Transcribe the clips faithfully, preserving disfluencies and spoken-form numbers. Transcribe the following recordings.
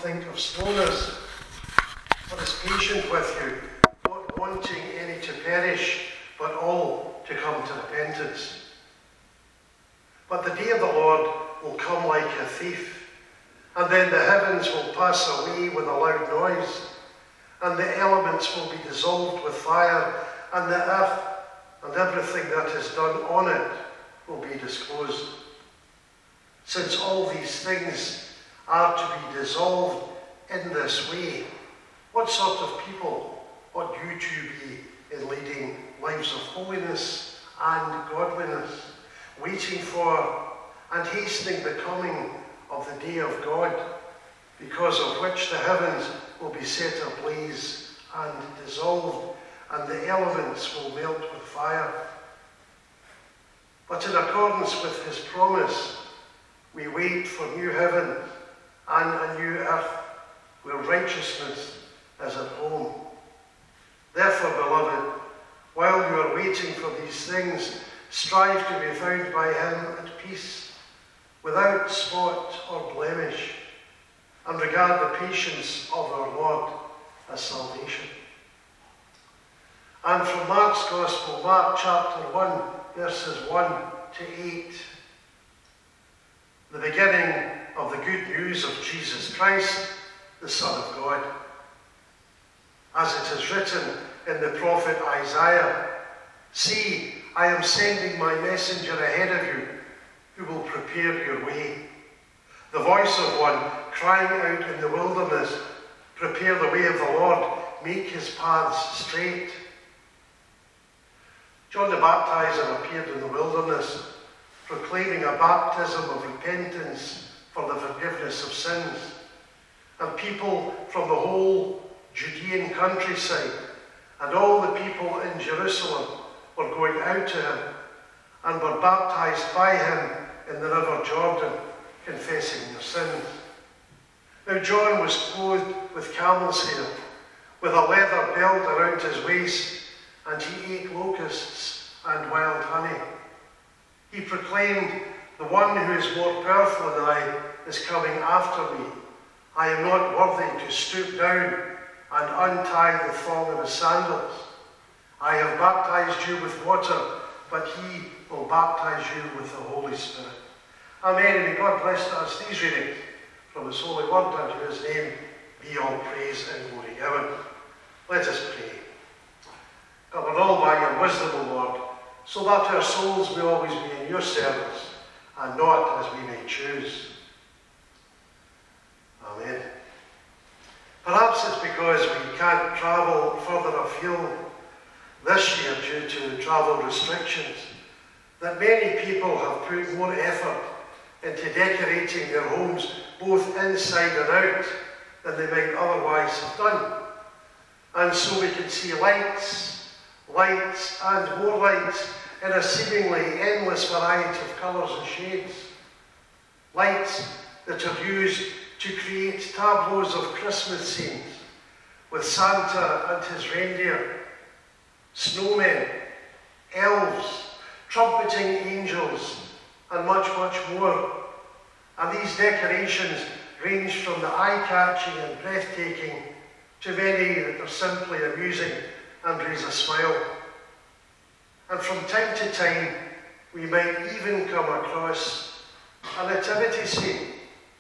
think of slowness, but is patient with you, not wanting any to perish, but all to come to repentance. But the day of the Lord will come like a thief, and then the heavens will pass away with a loud noise, and the elements will be dissolved with fire, and the earth and everything that is done on it will be disclosed. Since all these things are to be dissolved in this way, what sort of people ought you to be in leading lives of holiness and godliness, waiting for and hastening the coming of the day of God, because of which the heavens will be set ablaze and dissolved, and the elements will melt with fire? But in accordance with his promise, we wait for new heavens and a new earth, where righteousness is at home. Therefore, beloved, while you are waiting for these things, strive to be found by him at peace, without spot or blemish, and regard the patience of our Lord as salvation. And from Mark's Gospel, Mark chapter one, verses one to eight, the beginning of the good news of Jesus Christ, the Son of God. As it is written in the prophet Isaiah, "See, I am sending my messenger ahead of you, who will prepare your way. The voice of one crying out in the wilderness, prepare the way of the Lord, make his paths straight." John the Baptizer appeared in the wilderness, proclaiming a baptism of repentance for the forgiveness of sins. And people from the whole Judean countryside and all the people in Jerusalem were going out to him and were baptized by him in the river Jordan, confessing their sins. Now John was clothed with camel's hair, with a leather belt around his waist, and he ate locusts and wild honey. He proclaimed, "The one who is more powerful than I is coming after me. I am not worthy to stoop down and untie the thong of his sandals. I have baptized you with water, but he will baptize you with the Holy Spirit." Amen. And may God bless to us these readings from his holy word, and to his name be all praise and glory given. Let us pray. Govern all by your wisdom, O Lord, so that our souls may always be in your service, and not as we may choose. Amen. Perhaps it's because we can't travel further afield this year due to travel restrictions that many people have put more effort into decorating their homes both inside and out than they might otherwise have done. And so we can see lights, lights and more lights in a seemingly endless variety of colours and shades. Lights that are used to create tableaus of Christmas scenes with Santa and his reindeer, snowmen, elves, trumpeting angels, and much, much more. And these decorations range from the eye-catching and breathtaking to many that are simply amusing and raise a smile. And from time to time, we might even come across a nativity scene,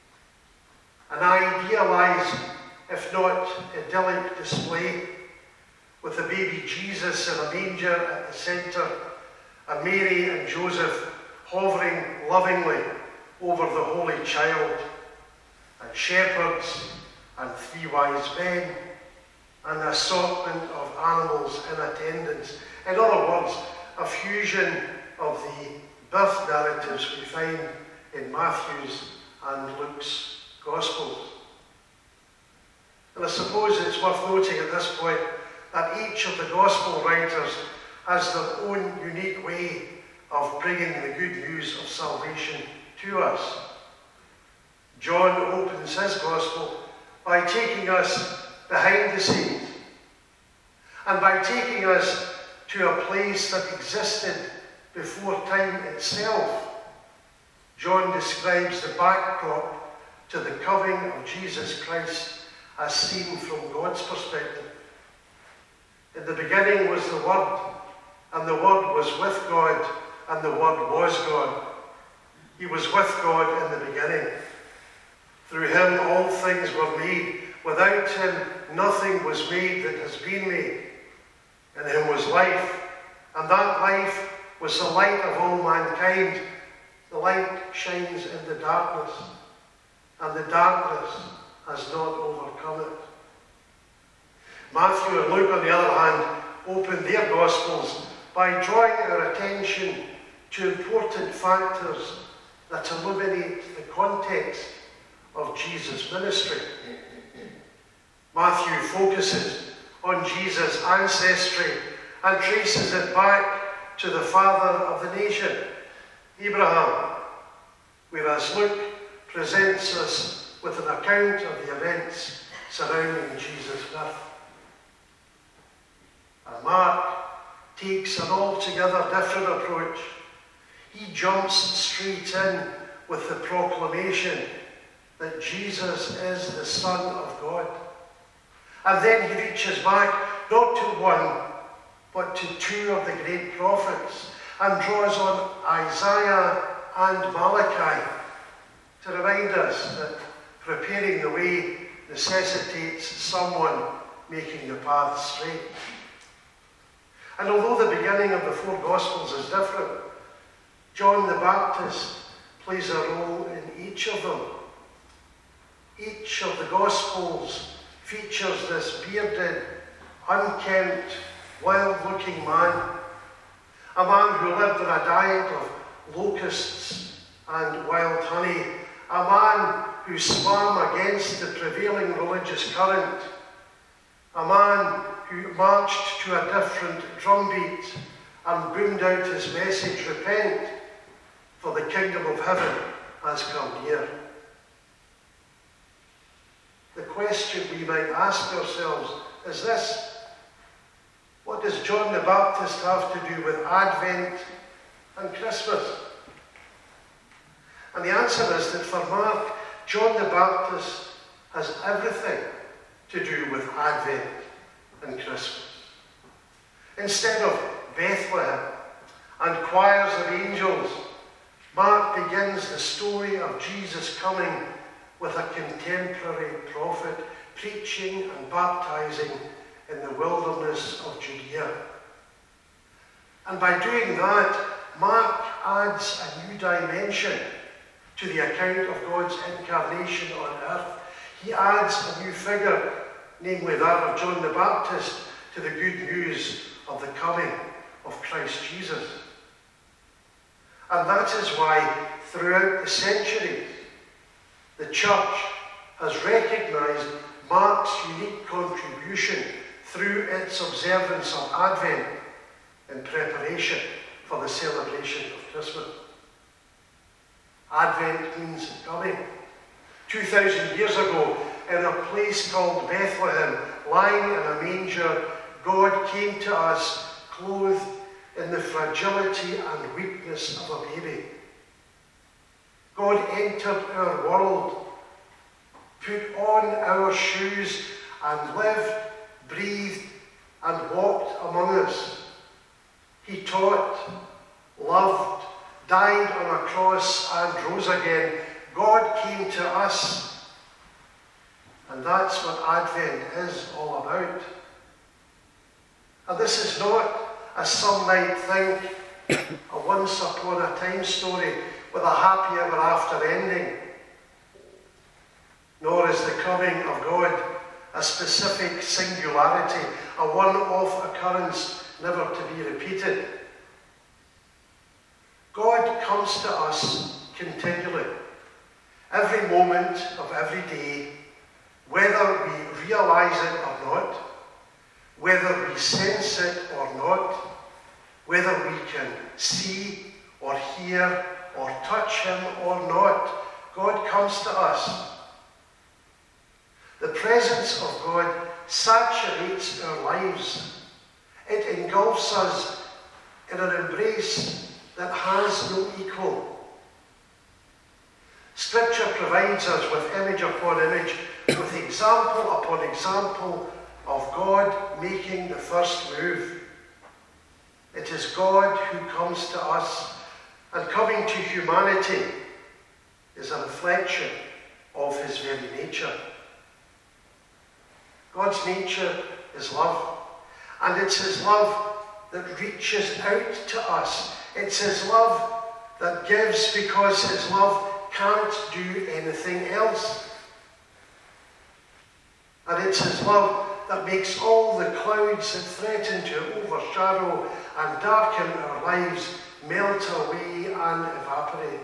an idealised, if not idyllic display, with the baby Jesus in a manger at the centre, and Mary and Joseph hovering lovingly over the Holy Child, and shepherds and three wise men, and an assortment of animals in attendance. In other words, a fusion of the birth narratives we find in Matthew's and Luke's Gospels. And I suppose it's worth noting at this point that each of the Gospel writers has their own unique way of bringing the good news of salvation to us. John opens his Gospel by taking us behind the scenes and by taking us to a place that existed before time itself. John describes the backdrop to the coming of Jesus Christ as seen from God's perspective. In the beginning was the Word, and the Word was with God, and the Word was God. He was with God in the beginning. Through him all things were made. Without him nothing was made that has been made. In him was life, and that life was the light of all mankind. The light shines in the darkness, and the darkness has not overcome it. Matthew and Luke, on the other hand, open their Gospels by drawing our attention to important factors that illuminate the context of Jesus' ministry. Matthew focuses on Jesus' ancestry and traces it back to the father of the nation, Abraham, whereas Luke presents us with an account of the events surrounding Jesus' birth. And Mark takes an altogether different approach. He jumps straight in with the proclamation that Jesus is the Son of God. And then he reaches back not to one, but to two of the great prophets, and draws on Isaiah and Malachi to remind us that preparing the way necessitates someone making the path straight. And although the beginning of the four Gospels is different, John the Baptist plays a role in each of them. Each of the Gospels features this bearded, unkempt, wild-looking man, a man who lived on a diet of locusts and wild honey, a man who swam against the prevailing religious current, a man who marched to a different drumbeat and boomed out his message, "Repent, for the kingdom of heaven has come near." The question we might ask ourselves is this: what does John the Baptist have to do with Advent and Christmas? And the answer is that for Mark, John the Baptist has everything to do with Advent and Christmas. Instead of Bethlehem and choirs of angels, Mark begins the story of Jesus coming with a contemporary prophet preaching and baptizing in the wilderness of Judea. And by doing that, Mark adds a new dimension to the account of God's incarnation on earth. He adds a new figure, namely that of John the Baptist, to the good news of the coming of Christ Jesus. And that is why throughout the centuries, the church has recognized Mark's unique contribution through its observance of Advent in preparation for the celebration of Christmas. Advent means coming. Two thousand years ago, in a place called Bethlehem, lying in a manger, God came to us clothed in the fragility and weakness of a baby. God entered our world, put on our shoes, and lived, breathed, and walked among us. He taught, loved, died on a cross, and rose again. God came to us. And that's what Advent is all about. And this is not, as some might think, a once upon a time story with a happy ever after ending. Nor is the coming of God a specific singularity, a one-off occurrence never to be repeated. God comes to us continually, every moment of every day, whether we realize it or not, whether we sense it or not, whether we can see or hear or touch him or not. God comes to us. The presence of God saturates our lives. It engulfs us in an embrace that has no equal. Scripture provides us with image upon image, with example upon example of God making the first move. It is God who comes to us, and coming to humanity is a reflection of his very nature. God's nature is love, and it's his love that reaches out to us. It's his love that gives because his love can't do anything else. And it's his love that makes all the clouds that threaten to overshadow and darken our lives melt away and evaporate.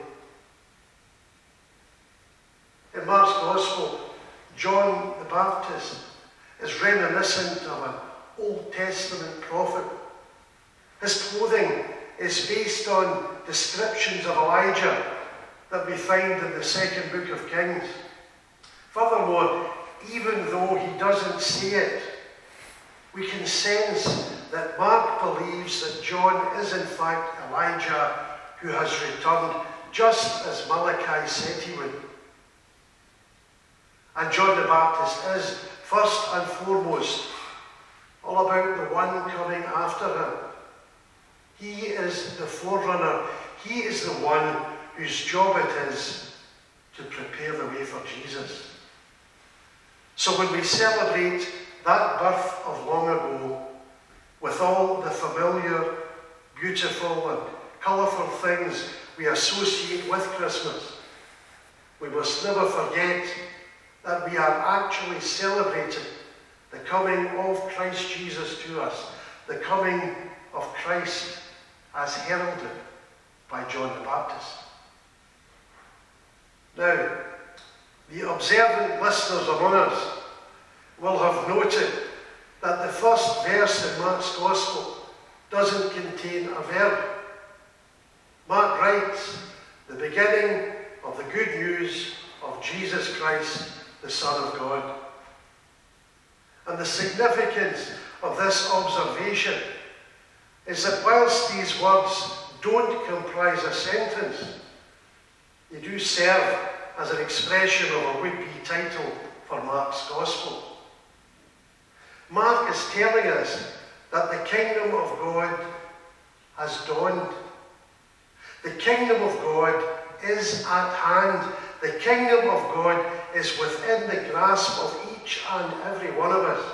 In Mark's Gospel, John the Baptist is reminiscent of an Old Testament prophet. His clothing is based on descriptions of Elijah that we find in the second book of Kings. Furthermore, even though he doesn't say it, we can sense that Mark believes that John is in fact Elijah who has returned, just as Malachi said he would. And John the Baptist is, first and foremost, all about the one coming after him. He is the forerunner. He is the one whose job it is to prepare the way for Jesus. So when we celebrate that birth of long ago, with all the familiar, beautiful and colourful things we associate with Christmas, we must never forget that we are actually celebrating the coming of Christ Jesus to us, the coming of Christ as heralded by John the Baptist. Now, the observant listeners among us will have noted that the first verse in Mark's Gospel doesn't contain a verb. Mark writes, the beginning of the good news of Jesus Christ, the Son of God. And the significance of this observation is that whilst these words don't comprise a sentence, they do serve as an expression of a would-be title for Mark's Gospel. Mark is telling us that the kingdom of God has dawned. The kingdom of God is at hand. The kingdom of God is within the grasp of each and every one of us.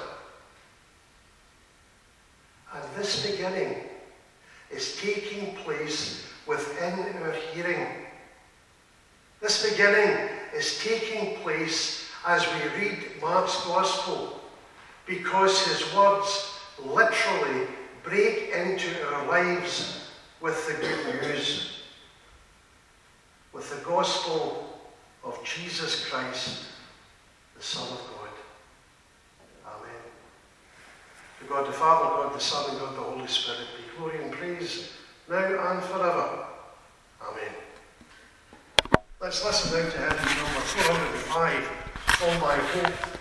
And this beginning is taking place within our hearing. This beginning is taking place as we read Mark's Gospel, because his words literally break into our lives with the good news, with the gospel of Jesus Christ, the Son of God. Amen. To God the Father, God the Son, and God the Holy Spirit be glory and praise now and forever. Amen. Let's listen now to hymn number four hundred and five, All My Hope